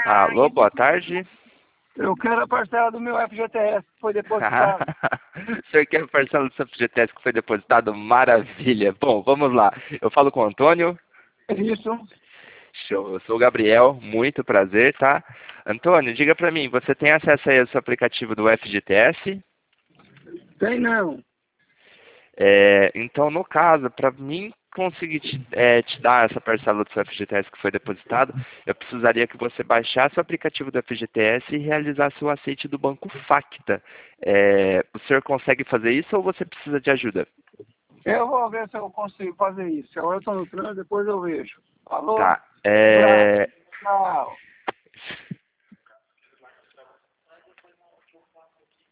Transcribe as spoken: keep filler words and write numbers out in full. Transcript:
Alô, boa tarde. Eu quero a parcela do meu F G T S que foi depositado. O senhor quer a parcela do seu F G T S que foi depositado? Maravilha. Bom, vamos lá. Eu falo com o Antônio. Isso. Show. Eu sou o Gabriel. Muito prazer, tá? Antônio, diga pra mim, você tem acesso aí ao seu aplicativo do F G T S? Tem não. É, então, no caso, para mim conseguir te, é, te dar essa parcela do seu F G T S que foi depositado, eu precisaria que você baixasse o aplicativo do F G T S e realizasse o aceite do Banco Facta. É, o senhor consegue fazer isso ou você precisa de ajuda? Eu vou ver se eu consigo fazer isso. Agora eu estou no trânsito, depois eu vejo. Falou? Tá. Abraço. É, Tchau.